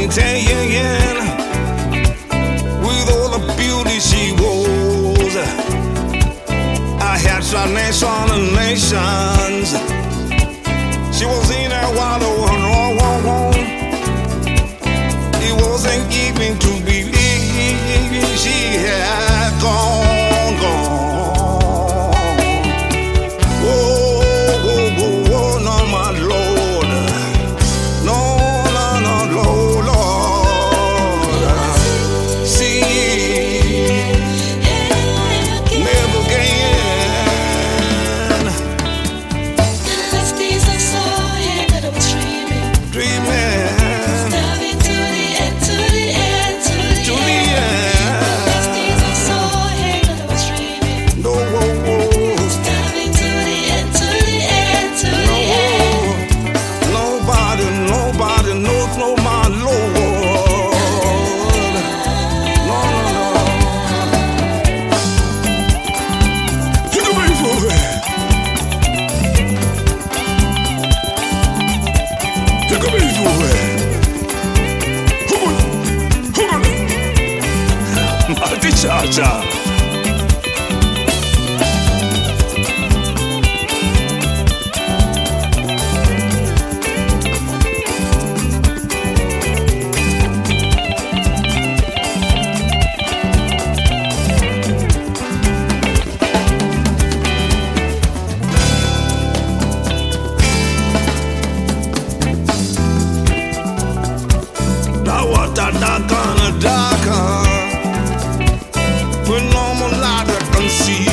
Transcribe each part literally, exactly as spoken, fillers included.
maintain with all the beauty she was. I had some nation and nations. She was in a wild world. It wasn't even to believe she had gone, gone. Oh, oh, oh, oh, no, my Lord. No, no, no, Lord, Lord. See, never again. Last days I saw him that I was dreaming. Dreaming. Diving to the end, to the end, to the To the end. end. Last days I saw him that I was dreaming. No, oh, oh. Diving to the end, to the end, to the end. Nobody, nobody knows, no, my Lord. No, no, no. You can wait for it. You can wait for it. Hold on, hold on. Mighty Cha-Cha. Now what that darker and darker, with no more light I can see.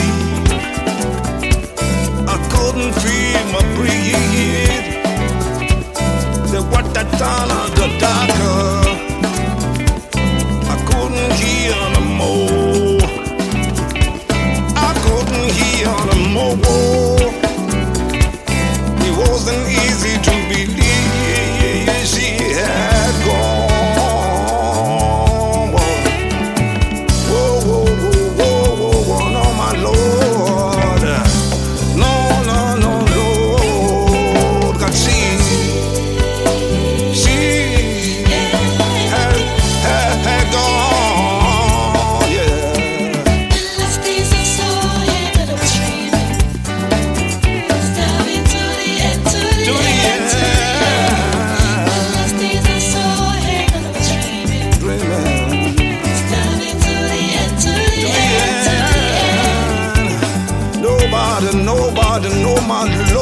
I couldn't feel my breathe. The what that darker, the darker, I couldn't hear no more. I couldn't hear no more. It wasn't easy to believe she had gone. Whoa, whoa, whoa, whoa, whoa, whoa, no, my Lord. No, no, no, Lord. God, she, she had, had, had gone, yeah. Last days I saw him that I was dreaming. Diving to the end, to the To the end, to the end. end. Last days I saw him that I was dreaming. Dreaming. Diving to the end, to the To the end, to the end. end. Nobody, nobody know my